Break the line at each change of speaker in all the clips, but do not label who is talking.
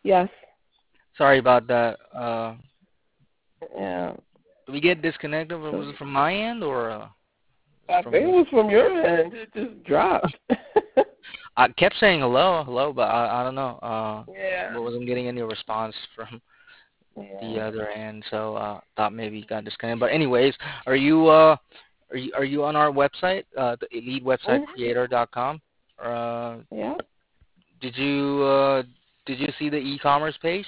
Yes.
Sorry about that.
Yeah.
Did we get disconnected?
So
Was it from my end or
I
from
think it
you?
was from your end. It just dropped.
I kept saying hello, hello, but I don't know.
Yeah.
Wasn't getting any response from the
Yeah.
other end, so thought maybe you got disconnected. But anyways, are you are you on our website, the
Mhm.
elitewebsitecreator.com? Uh,
Yeah.
did you did you see the e-commerce page?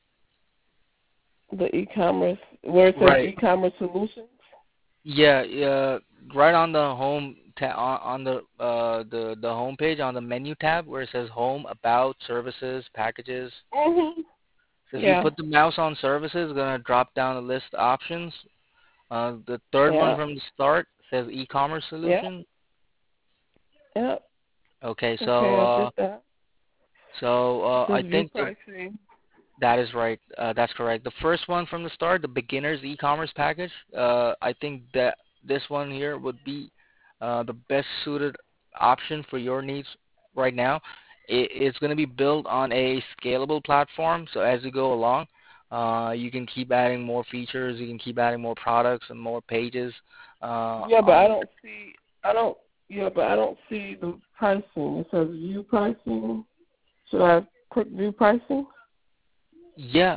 The e-commerce where it says
Right.
e-commerce solutions.
Yeah, yeah, right on the home on the home page on the menu tab where it says home, about, services, packages.
Mhm.
So if you
Yeah.
put the mouse on services, it's gonna drop down the list of options. The third one
Yeah.
from the start says e-commerce
Yeah.
solution.
Yeah.
Okay,
Okay, I did that.
I
Just view
think
pricing.
that is right. That's correct. The first one from the start, the beginner's e-commerce package. I think that this one here would be the best suited option for your needs right now. It's going to be built on a scalable platform, so as you go along, you can keep adding more features, you can keep adding more products and more pages
Yeah, but
on
I
the.
don't see. I don't. Yeah, but I don't see the pricing. It says view pricing. Should I click view pricing?
Yeah.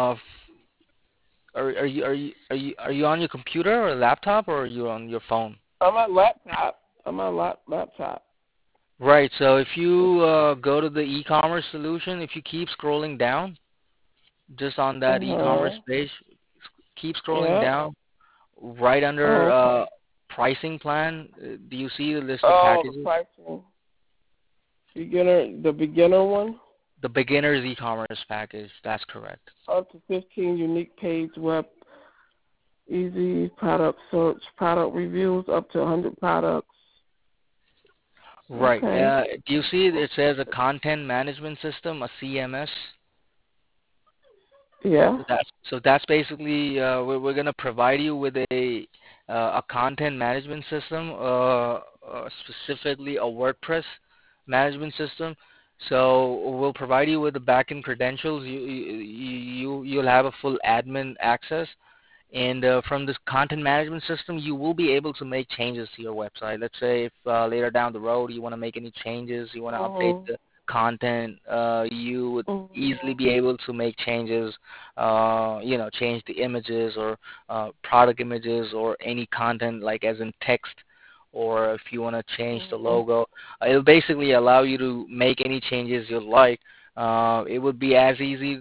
Are you on your computer or laptop or are you on your phone?
On my laptop. On my laptop.
Right. So if you go to the e-commerce solution, if you keep scrolling down, just on
Uh
that e-commerce
huh.
page, keep scrolling
Yeah.
down, right under
Oh, okay.
pricing plan, do you see the list of
Oh, the
packages?
pricing. The beginner one.
The beginner's e-commerce package. That's correct.
Up to 15 unique page web, easy product search, product reviews, up to 100 products.
Right.
Okay.
Do you see it says a content management system, a CMS?
Yeah.
That's basically we're gonna provide you with a content management system, specifically a WordPress management system. So we'll provide you with the backend credentials. You'll have a full admin access, and from this content management system, you will be able to make changes to your website. Let's say if later down the road you want to make any changes, you want to update
Mhm.
the content, you would easily
Mhm.
be able to make changes, change the images or product images or any content like as in text, or if you want to change the
Mhm.
logo. It'll basically allow you to make any changes you like. It would be as easy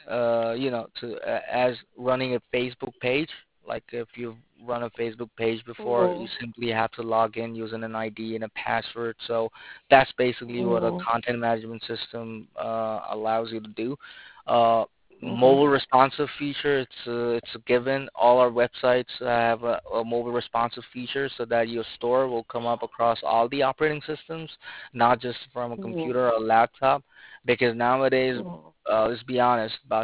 as running a Facebook page. Like if you've run a Facebook page before, you
Mhm.
simply have to log in using an ID and a password. So that's basically what a
Mhm.
content management system allows you to do. Uh,
Mhm.
Mobile responsive feature, it's a given. All our websites have a mobile responsive feature so that your store will come up across all the operating systems, not just from a
Mhm.
computer or a laptop, because nowadays,
Mhm.
let's be honest, about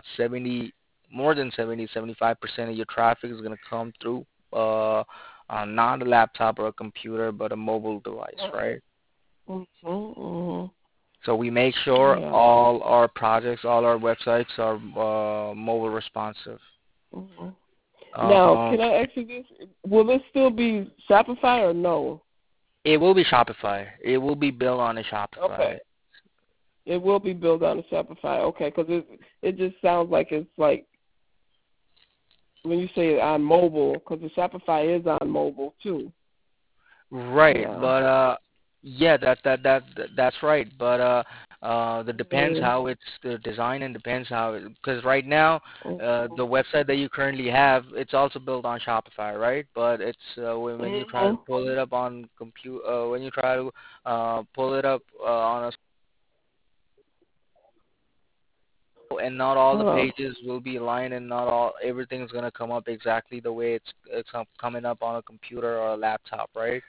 75% of your traffic is going to come through not a laptop or a computer, but a mobile device, right?
Mhm. Mhm.
So we make sure
Yeah.
all our projects, all our websites are mobile responsive.
Mhm. Now,
Um,
can I ask you this? Will this still be Shopify or no?
it will be Shopify. It will be built on a Shopify.
Okay. It will be built on a Shopify. Okay, because it just sounds like it's like when you say on mobile, because the Shopify is on mobile too.
Right,
Yeah.
but yeah, that's right. But that depends
Yeah.
how it's designed and depends how because right now the website that you currently have it's also built on Shopify, right? But it's when you try to
Mhm.
pull it up on compute when you try to pull it up on a and not all the
Uh,
pages will be aligned and not all everything's gonna come up exactly the way it's coming up on a computer or a laptop, right?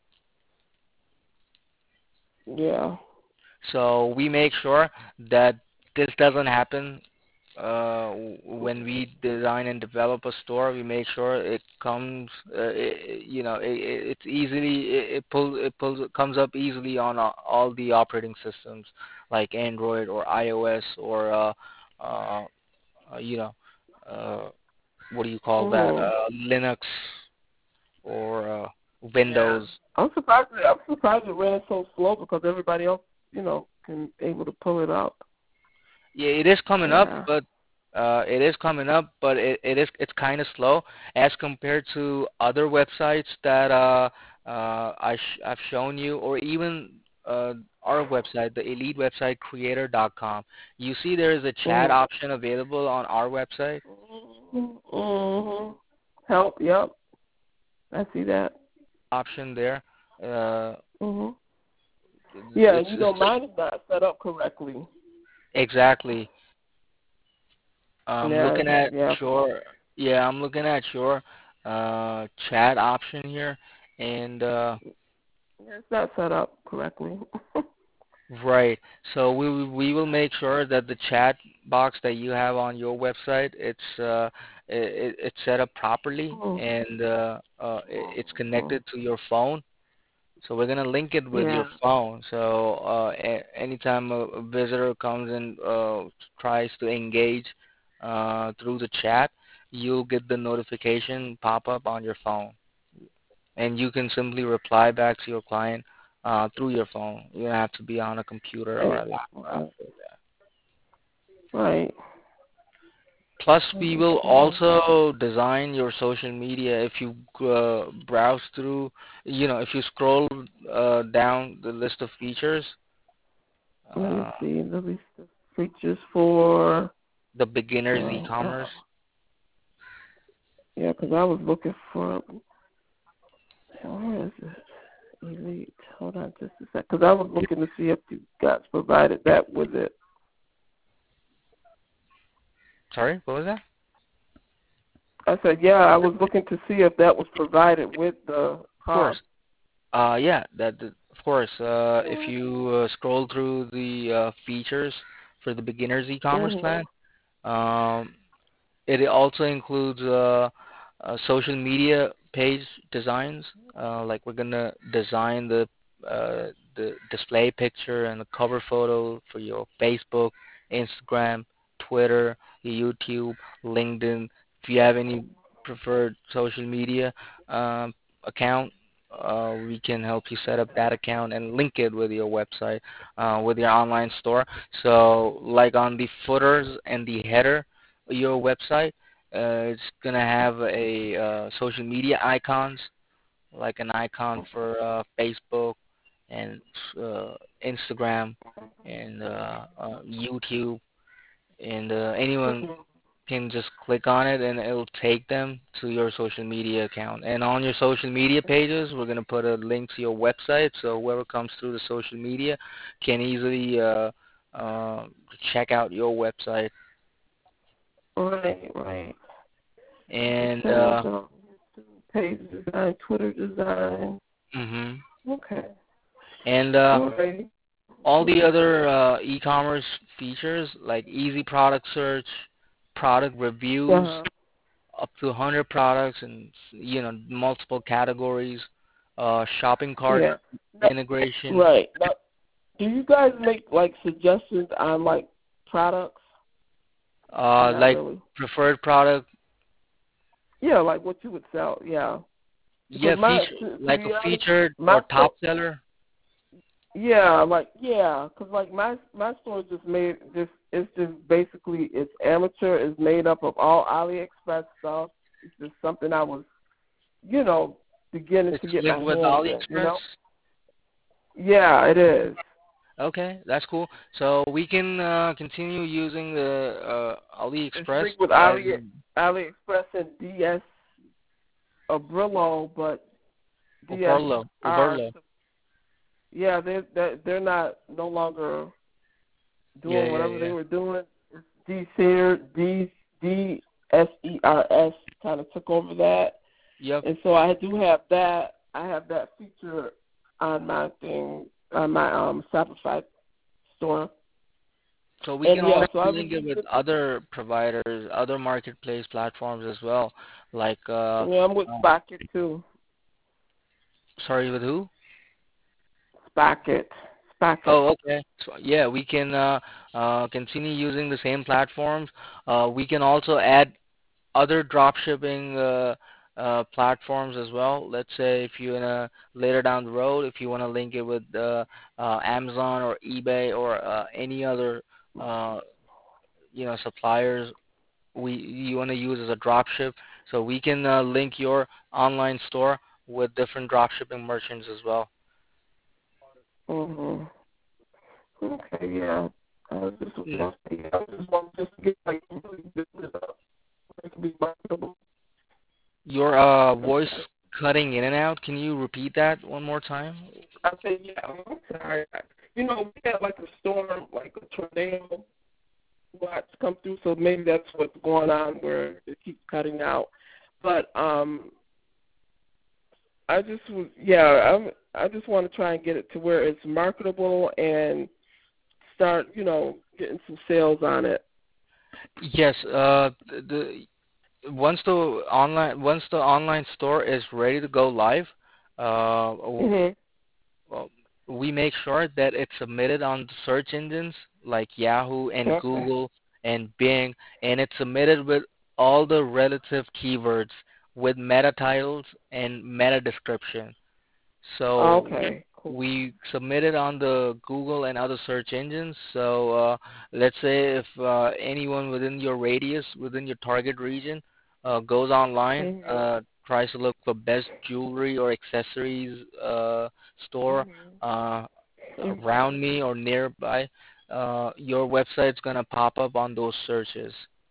yeah.
So we make sure that this doesn't happen when we design and develop a store. We make sure it comes, it's easily it comes up easily on all the operating systems like Android or iOS or uh, you know, uh, what do you call that?
Mhm.
Linux or
Yeah.
Windows.
I'm surprised it ran so slow because everybody else, can able to pull it up.
Yeah, it is coming up,
Yeah.
but it's kind of slow as compared to other websites that I've shown you, or even our website, the elitewebsitecreator.com. You see, there is a chat
Mhm.
option available on our website.
Mhm. Help. Yep. I see that.
Option there. Uh,
Mhm. Yeah, and
it's
mine is not set up correctly.
exactly. I'm
Yeah.
looking at
Yeah.
your yeah, I'm looking at your chat option here, and
It's not set up correctly.
right. So we will make sure that the chat box that you have on your website, it's set up properly,
Mhm.
and it's
Mhm.
connected to your phone. So we're gonna link it with your
Yeah.
phone. So anytime a visitor comes and tries to engage through the chat, you'll get the notification pop up on your phone, and you can simply reply back to your client through your phone. You don't have to be on a computer or a
Right.
laptop.
Right. Right.
Plus, we will
Understand.
also design your social media. If you browse through, if you scroll down the list of features,
Let me
uh,
see the list of features for.
the beginner's
Uh,
e-commerce.
yeah, because I was looking for. Where is it? Elite. Hold on just a sec. Because I was looking to see if you guys provided that with it.
Sorry, what was that?
I said, yeah, I was looking to see if that was provided with the
Of course.
hub.
Yeah, of course. If you scroll through the features for the beginner's e-commerce
Mhm.
plan, um, it also includes social media page designs. Like we're gonna design the display picture and the cover photo for your Facebook, Instagram, Twitter, YouTube, LinkedIn. If you have any preferred social media um, account, we can help you set up that account and link it with your website, with your online store. So, like on the footers and the header your website. It's gonna have a social media icons, like an icon for Facebook and Instagram and YouTube, and anyone
Mhm.
can just click on it and it'll take them to your social media account. And on your social media pages, we're gonna put a link to your website, so whoever comes through the social media can easily uh, check out your website.
Right, right. I'm just
And
saying what the page design, Twitter design.
mhm.
Okay.
And
All righty.
all the other e-commerce features like easy product search, product reviews,
Uh-huh.
up to 100 products, and multiple categories, shopping cart
Yeah. No,
integration,
right. Now, do you guys make like suggestions on like products or not
like
really?
preferred product,
Yeah, like what you would sell. Yeah. Because
yeah, feature
to
like a
be honest,
featured or
my
top
store.
seller.
Cause like my store is it's just basically it's amateur. It's made up of all AliExpress stuff. It's just something I was you know beginning
It's
to get my
linked with
hands in.
AliExpress.
Yeah, it is.
Okay, that's cool. So we can continue using the
It's
AliExpress
linked with
as
AliExpress and DS Brillo, but DSR.
Uberlo.
Yeah, they're not no longer
Yeah,
doing
yeah,
whatever they
yeah.
were doing. It's DSERS kind of took over that,
Yep.
and so I do have that. I have that feature on my Shopify store,
So we can
and yeah,
also
so I've been
link it with
using.
other providers, other marketplace platforms as well. Like,
Yeah, I'm with Spocket too.
sorry, with who?
Spocket. Pocket.
Oh, okay. So, yeah, we can continue using the same platforms. We can also add other drop shipping platforms as well. Let's say if you wanna later down the road, if you wanna link it with Amazon or eBay or any other uh, suppliers you wanna use as a drop ship, so we can link your online store with different drop shipping merchants as well.
Mhm. Okay, yeah. I was just
N-
want to just get like really build it up. It can be marketable.
Your voice cutting in and out. Can you repeat that one more time?
I said, yeah, I'm sorry. You know, we had like a storm, like a tornado watch come through, so maybe that's what's going on where it keeps cutting out. But I just was, yeah, I just want to try and get it to where it's marketable and start, getting some sales on it.
Yes. The once the online store is ready to go live,
Mhm.
well, we make sure that it's submitted on the search engines like Yahoo and
Okay.
Google and Bing, and it's submitted with all the relative keywords with meta titles and meta description. So
Okay. Cool.
we submit it on the Google and other search engines. So let's say if anyone within your radius, within your target region, goes online,
Mhm.
tries to look for best jewelry or accessories store
Mhm.
uh,
Mhm.
around me or nearby, your website's gonna pop up on those searches,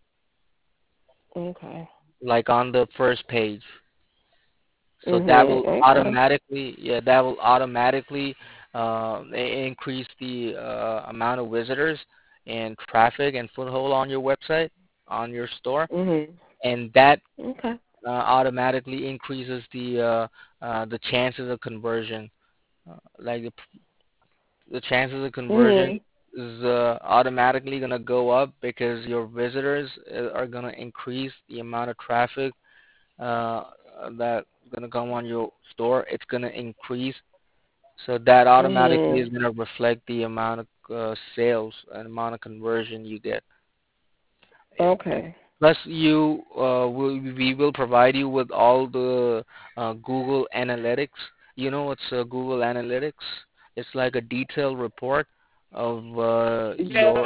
Okay.
like on the first page. So that
Mhm.
will
Okay.
automatically, yeah, that will automatically increase the amount of visitors and traffic and foothold on your website, on your store,
Mhm.
and that
Okay.
automatically increases the chances of conversion. Like the chances of conversion
Mhm.
is automatically gonna go up because your visitors are gonna increase the amount of traffic uh, that's gonna come on your store. It's gonna increase, so that automatically is
Mhm.
gonna reflect the amount of sales and amount of conversion you get.
Okay.
Plus, we will provide you with all the Google Analytics. You know what's Google Analytics? It's like a detailed report of your.
Yeah,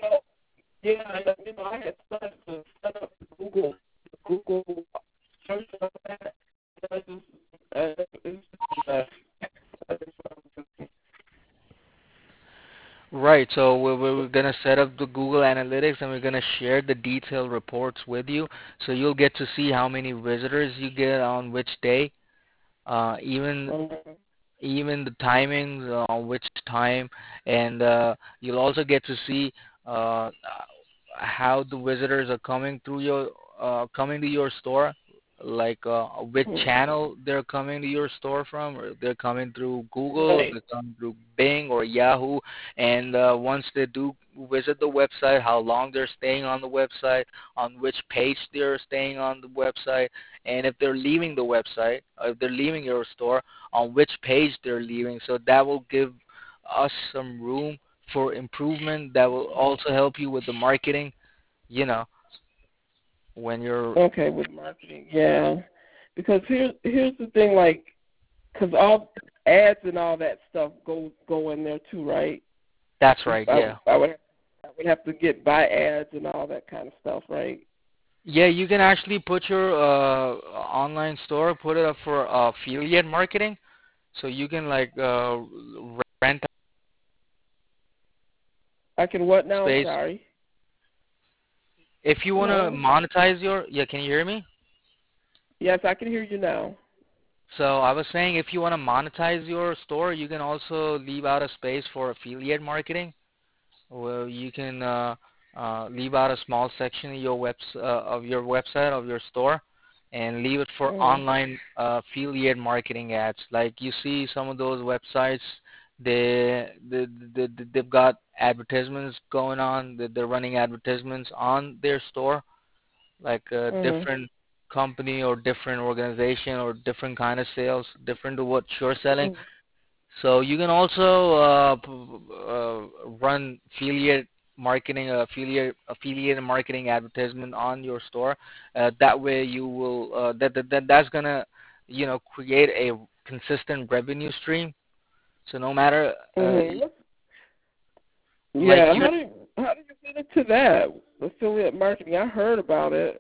I had started to set up Google search on that. I just, it's just a mess.
Right, so we're going to set up the Google Analytics and we're going to share the detailed reports with you. So you'll get to see how many visitors you get on which day, uh, even
Mhm.
even the timings on which time, and you'll also get to see how the visitors are coming to your store, like which
Mhm.
channel they're coming to your store from, or they're coming through Google, or
Right.
they're coming through Bing or Yahoo, and once they do visit the website, how long they're staying on the website, on which page they're staying on the website, and if they're leaving the website, or if they're leaving your store, on which page they're leaving. So that will give us some room for improvement. That will also help you with the marketing, you know, when you're.
Okay, with marketing, yeah. Because here's the thing, like, because all ads and all that stuff go in there too, right?
That's
If
right, yeah.
I would have to get buy ads and all that kind of stuff, right?
Yeah, you can actually put your online store, put it up for affiliate marketing. So you can like rent
I can what now? I'm
space.
sorry.
If you want to
Hello.
monetize yeah, can you hear me?
Yes, I can hear you now.
So I was saying if you want to monetize your store, you can also leave out a space for affiliate marketing. Well, you can leave out a small section of your website of your store, and leave it for
Mhm.
online affiliate marketing ads. Like you see some of those websites, they've got advertisements going on. They're running advertisements on their store, like a
Mhm.
different company or different organization or different kind of sales, different to what you're selling.
Mhm.
So you can also run affiliate marketing advertisement on your store. That way you will that's gonna create a consistent revenue stream. So no matter
Mhm.
like
Yeah.
you
How do you get into that affiliate marketing? I heard about it.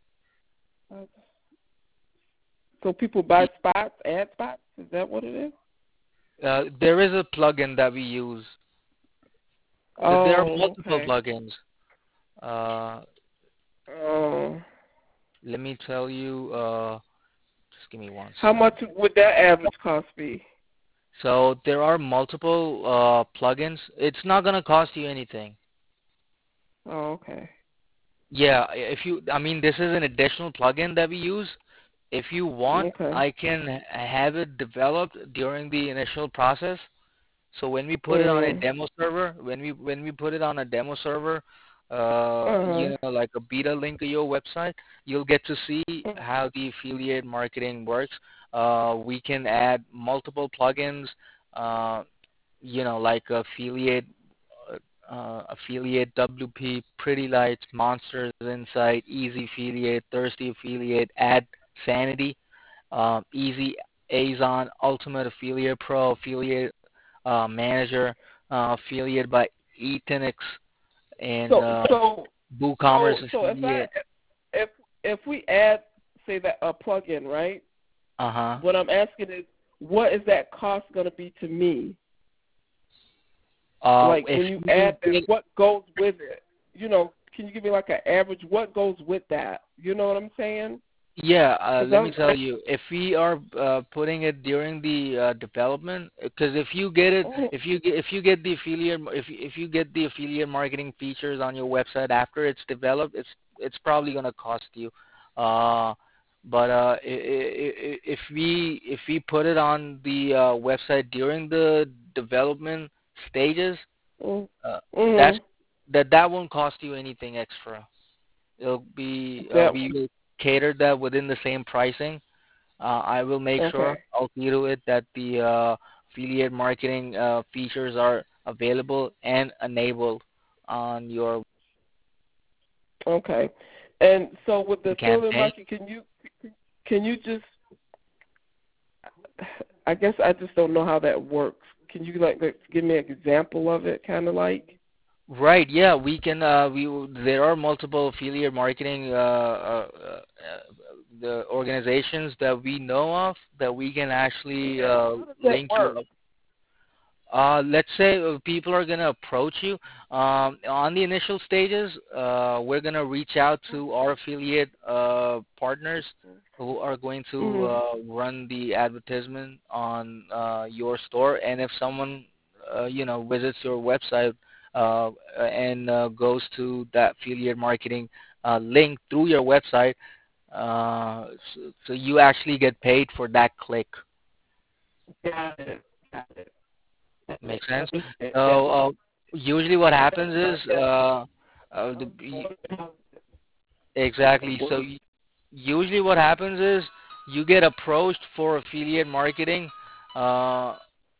So people buy spots, ad spots. Is that what it is?
there is a plugin that we use. There are
Oh,
multiple
okay.
plugins. Uh,
Oh,
let me tell you. Just give me one
how
sec.
much would that average cost be?
So there are multiple plugins. It's not gonna cost you anything.
Oh, okay.
Yeah, I mean, this is an additional plugin that we use. If you want,
Okay.
I can have it developed during the initial process. So when we put it on a
Mhm.
demo server, when we put it on a demo server,
Uh
like a beta link to your website, you'll get to see
huh.
how the affiliate marketing works. We can add multiple plugins, uh, like affiliate WP, Pretty Lights, Monsters Insight, Easy Affiliate, Thirsty Affiliate, Ad Sanity, Easy Azon, Ultimate Affiliate Pro, Affiliate Manager, Affiliate by Ethanix, and
So so
WooCommerce
so
Affiliate.
if if we add say that a plugin, right?
Uh huh.
What I'm asking is, what is that cost going to be to me? Like
If
when you
you
add that,
get,
what goes with it? Can you give me like an average? What goes with that? You know what I'm saying?
Yeah, let
Because
me tell you, if we are putting it during the development, because
I'm.
if you get the affiliate if you get the affiliate marketing features on your website after it's developed, it's probably gonna cost you. But if we put it on the website during the development stages, uh, that's
Mm-hmm.
that won't cost you anything extra. It'll be
That
we will cater that within the same pricing. I will make sure
okay.
I'll see to it that the affiliate marketing features are available and enabled on your
Okay. And so with the affiliate
campaign.
market, can you just? I guess I just don't know how that works. Can you like give me an example of it, kind of like?
Right. Yeah, we can. There are multiple affiliate marketing the organizations that we know of that we can actually
Yeah. How does that
link you
work?
up. Let's say people are going to approach you. On the initial stages, we're going to reach out to our affiliate partners who are going to
Mhm.
run the advertisement on your store. And if someone, visits your website and goes to that affiliate marketing link through your website, so you actually get paid for that click.
Got it. Got it.
Makes
I
sense.
understand. Yeah.
So usually what happens is
Yeah.
exactly. So usually what happens is you get approached for affiliate marketing uh,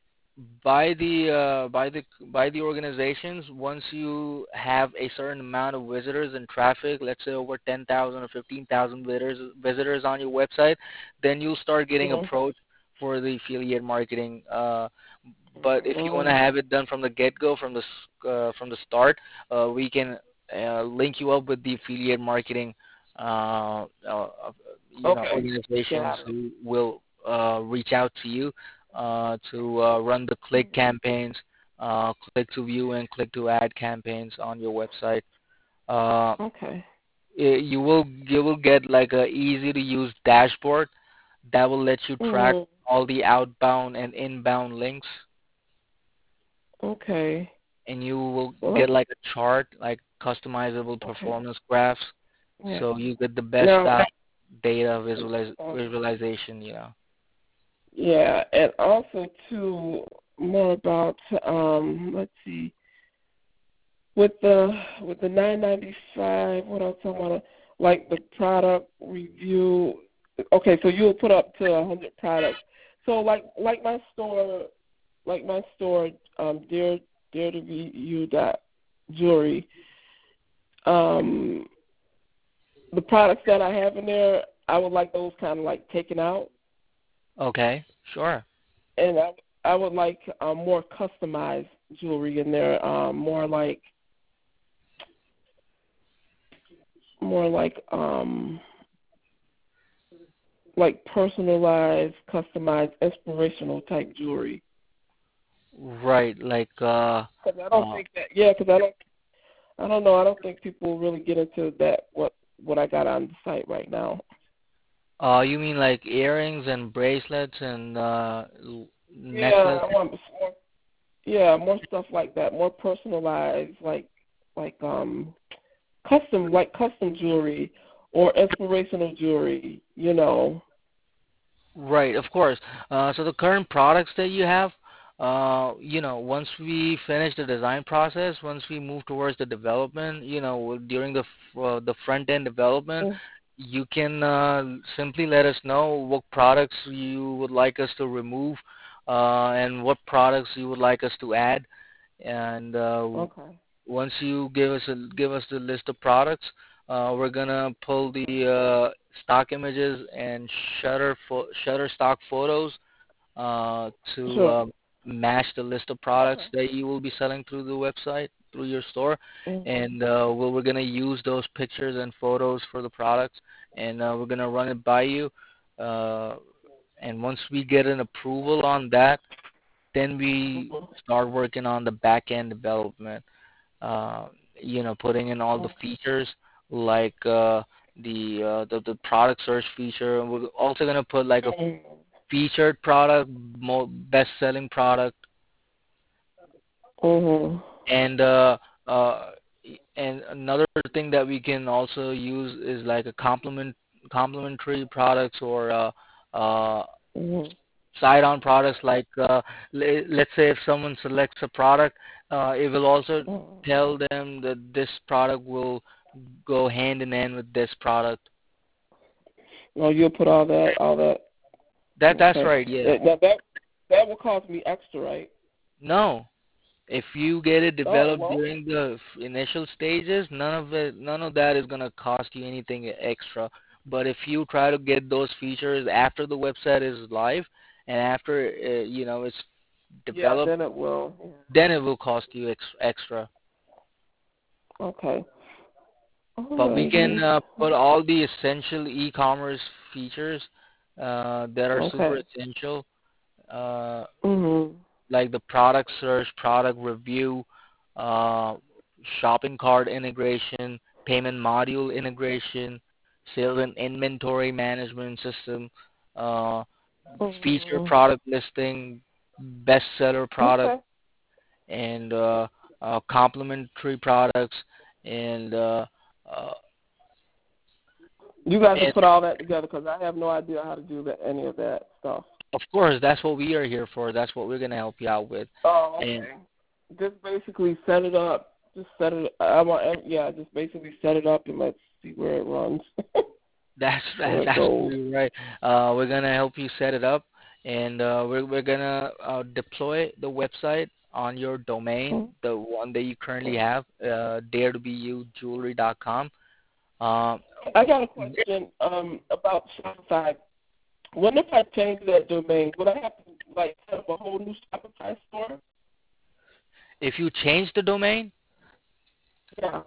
by the organizations once you have a certain amount of visitors and traffic. Let's say over 10,000 or 15,000 visitors on your website, then you'll start getting
Mhm.
approached for the affiliate marketing. But if you want to
Mhm.
have it done from the get-go, from the start, we can link you up with the affiliate marketing,
Okay.
organizations
Got it.
who will reach out to you to run the click campaigns, click to view and click to ad campaigns on your website. Uh,
Okay.
you will get like a easy to use dashboard that will let you track
Mhm.
all the outbound and inbound links,
Okay.
and you will
Well,
get like a chart, like customizable
okay.
performance graphs,
Yeah.
so you get the best
Now,
data
uh,
visualization.
yeah, and also too more about let's see, with the 995. What else I want to like the product review. Okay, so you'll put up to 100 products. So like my store. my store, dare to be you dot jewelry. The products that I have in there, I would like those kind of like taken out,
Okay, sure.
and I would like more customized jewelry in there, more like personalized, customized, inspirational type jewelry.
Right, like
Because I don't think that, yeah, because I don't know, I don't think people really get into that, what I got on the site right now.
you mean like earrings and bracelets and
Yeah,
necklace?
I want more, yeah, more stuff like that, more personalized, like custom jewelry or inspirational jewelry, you know.
Right, of course. So the current products that you have, once we finish the design process, once we move towards the development, during the front end development,
Mm.
you can simply let us know what products you would like us to remove, and what products you would like us to add, and
Okay.
once you give us the list of products, we're gonna pull the stock images and shutter stock photos to
Sure.
match the list of products
Okay.
that you will be selling through the website, through your store,
Mhm.
and we're gonna use those pictures and photos for the products, and we're gonna run it by you, uh, and once we get an approval on that, then we
Mhm.
start working on the back end development, putting in all the
Okay.
features like the product search feature. We're also gonna put like a
Mhm.
featured product, best selling product,
Mhm.
and uh, and another thing that we can also use is like a complementary products or
Mhm.
side-on products like let's say if someone selects a product, it will also
Mhm.
tell them that this product will go hand in hand with this product.
Oh, you'll put all that.
That's
Okay.
right, yeah.
Now that will cost me extra, right?
No, if you get it
Oh,
developed
well.
during the initial stages, none of that is gonna cost you anything extra. But if you try to get those features after the website is live and after it's
Yeah,
developed,
then it will.
then it will cost you extra.
Okay.
But we can
Alrighty.
put all the essential e-commerce features that are super
Okay.
essential, uh,
Mhm.
like the product search, product review, uh, shopping cart integration, payment module integration, sales and inventory management system, uh, feature
Mhm.
product listing, bestseller product,
Okay.
and complementary products, and uh,
You guys will
and
put all that together because I have no idea how to do any of that stuff.
of course, that's what we are here for. That's what we're gonna help you out with.
Oh,
And
okay. Just basically set it up. Just set it. I want. Yeah, just basically set it up and let's see where it runs, where
that's
it goes.
absolutely right. We're gonna help you set it up, and we're gonna deploy the website on your domain,
Mhm.
the one that you currently have, dareToBeYouJewelry.com. Um,
I got a question about Shopify. What if I change that domain? Would I have to like set up a whole new Shopify store?
if you change the domain,
Yeah.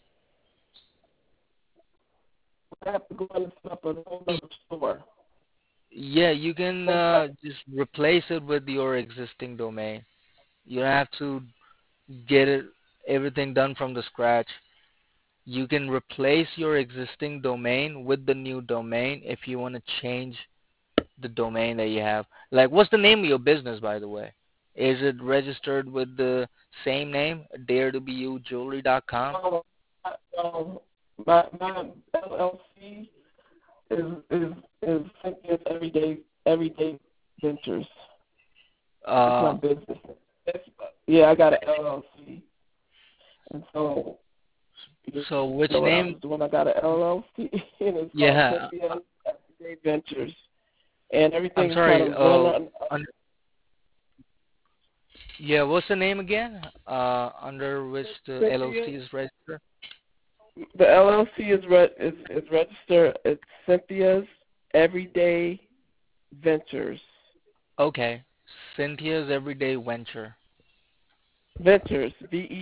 Would I have to go and set up a whole other store?
yeah, you can
Some type.
just replace it with your existing domain. You don't have to get everything done from the scratch. You can replace your existing domain with the new domain if you want to change the domain that you have. Like, what's the name of your business, by the way? Is it registered with the same name, daretobeyouJewelry.com?
No, no. My LLC is Cynthia's everyday ventures. It's my
Uh,
business. It's, yeah, I got an LLC, and so you
so which
know what I
name?
was doing. I got an LLC, and it's called
Yeah,
Cynthia's Everyday Ventures, and
I'm
everything's kind
sorry.
of run on.
Yeah, what's the name again? Under which the
Cynthia.
LLC is registered?
The LLC is registered. It's Cynthia's Everyday Ventures.
Okay. Cynthia's Everyday
Ventures.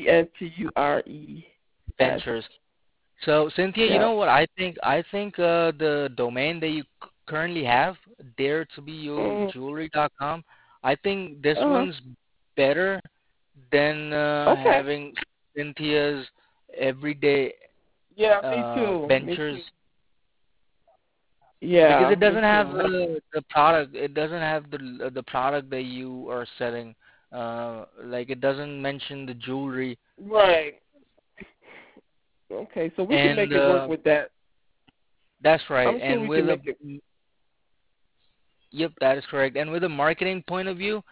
VENTURES.
Ventures. So Cynthia, you
Yeah.
know what I think? I think the domain that you currently have, dare to be you
Mm.
jewelry.com, I think this
Uh huh.
one's better than
Okay.
having Cynthia's Everyday
Yeah. Me too. Me
Ventures,
too.
because
Yeah.
it
Me
doesn't have
too.
the product. It doesn't have the product that you are selling. Like it doesn't mention the jewelry,
Right. Okay. So we can
and
make it work with that.
that's right.
I'm sure
And
we
with
can
a
make it.
Yep, that is correct. And with a marketing point of view,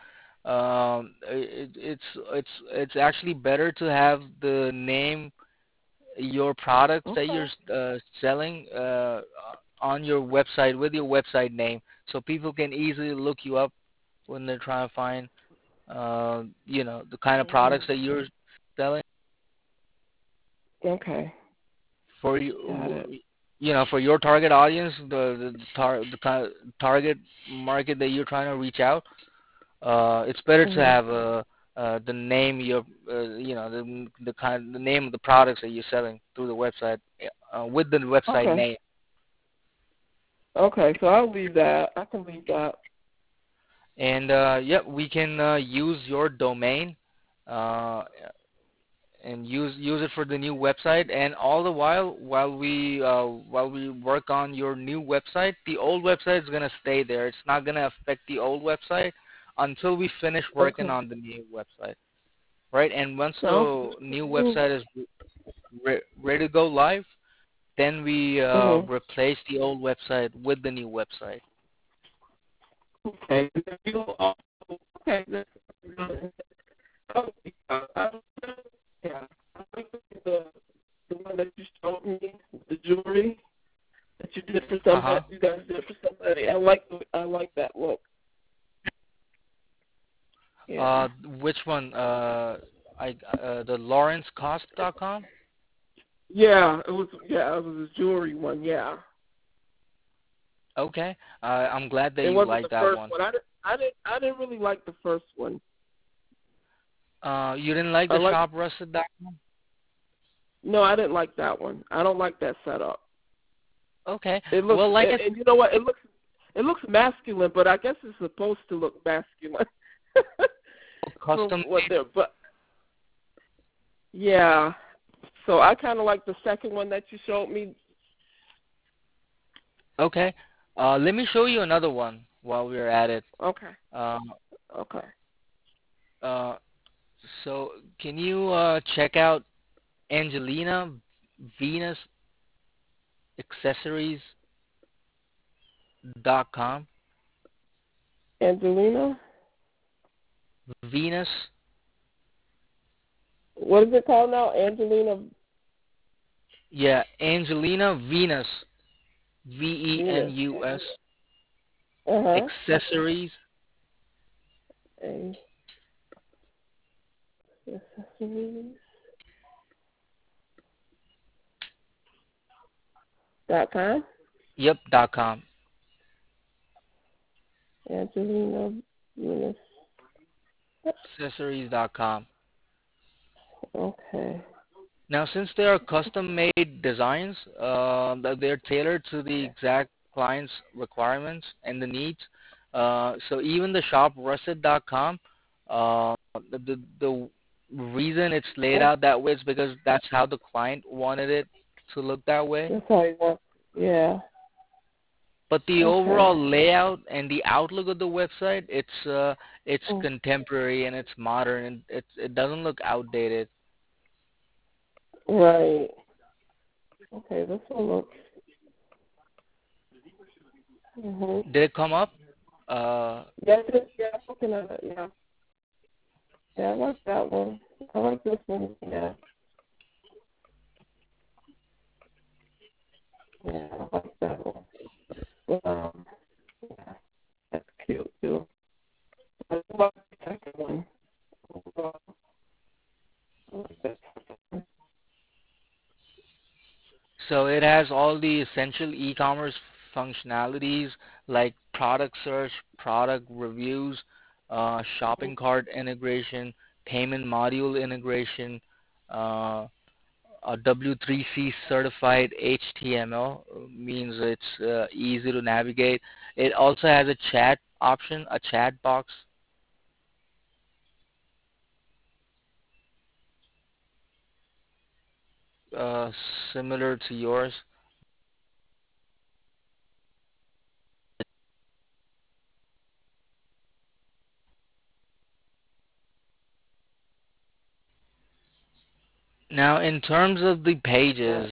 it's actually better to have the name, your products that
Okay.
you're selling on your website with your website name, so people can easily look you up when they're trying to find, the kind of
Mhm.
products that you're selling
Okay.
for
Got it.
for your target audience, the kind of target market that you're trying to reach out. It's better to
Mhm.
have the name the name of the products that you're selling through the website with the website
Okay.
name.
Okay. So I'll leave that. I can leave that.
And yep, we can use your domain uh, and use it for the new website. And all the while we work on your new website, the old website is gonna stay there. It's not gonna affect the old website until we finish working
Okay.
on the new website. Right? And once
Sounds
the
good to
new
me.
website is ready to go live, then we
Mhm.
replace the old website with the new website.
Okay. And then you'll also. Okay. That's good. Oh, yeah. I like the one that you showed me, the jewelry that you did for
Uh
somebody.
huh.
You guys did for somebody. I like that look. Yeah.
Uh, which one? The LawrenceCost.com.
Yeah. It was. Yeah. It was a jewelry one. Yeah.
Okay. I'm glad that
It
you
wasn't
like
the
that
first
one.
one. I didn't really like the first one.
You didn't like
I
the
like.
ShopRusted.com?
No, I didn't like that one. I don't like that setup.
Okay.
It looks.
Well, like I
And you know what? It looks. It looks masculine, but I guess it's supposed to look masculine.
said,
For
custom.
what they're. But yeah. So I kind of like the second one that you showed me.
Okay. Let me show you another one while we're at it.
Okay.
Um,
Okay.
uh, so can you check out Angelina Venus Accessories.com?
Angelina.
Venus,
What is it called now? Angelina
yeah, Angelina Venus,
Venus.
Venus
Uh huh.
Accessories.
A accessories. .com.
Yep, .com.
Angelina Venus.
Accessories.com.
Okay.
Now, since they are custom-made designs, that they're tailored to the exact client's requirements and the needs. So even the ShopRusted.com, the reason it's laid
That's
out that way is because that's how the client wanted it to look that way.
that's how you want. Yeah.
But the
Okay.
overall layout and the outlook of the website, it's
Mm.
contemporary and it's modern and it doesn't look outdated.
Right. Okay. This one looks. Mhm.
Did it come up? Uh,
Yeah. Yeah. I'm looking at it. Yeah. Yeah. I like that one. I like this one. Yeah. Yeah. I like that one. Yeah. That's cute too. I like the second one.
So it has all the essential e-commerce functionalities like product search, product reviews, shopping cart integration, payment module integration, uh, a W3C certified HTML means it's easy to navigate. It also has a chat option, a chat box uh, similar to yours. Now, in terms of the pages,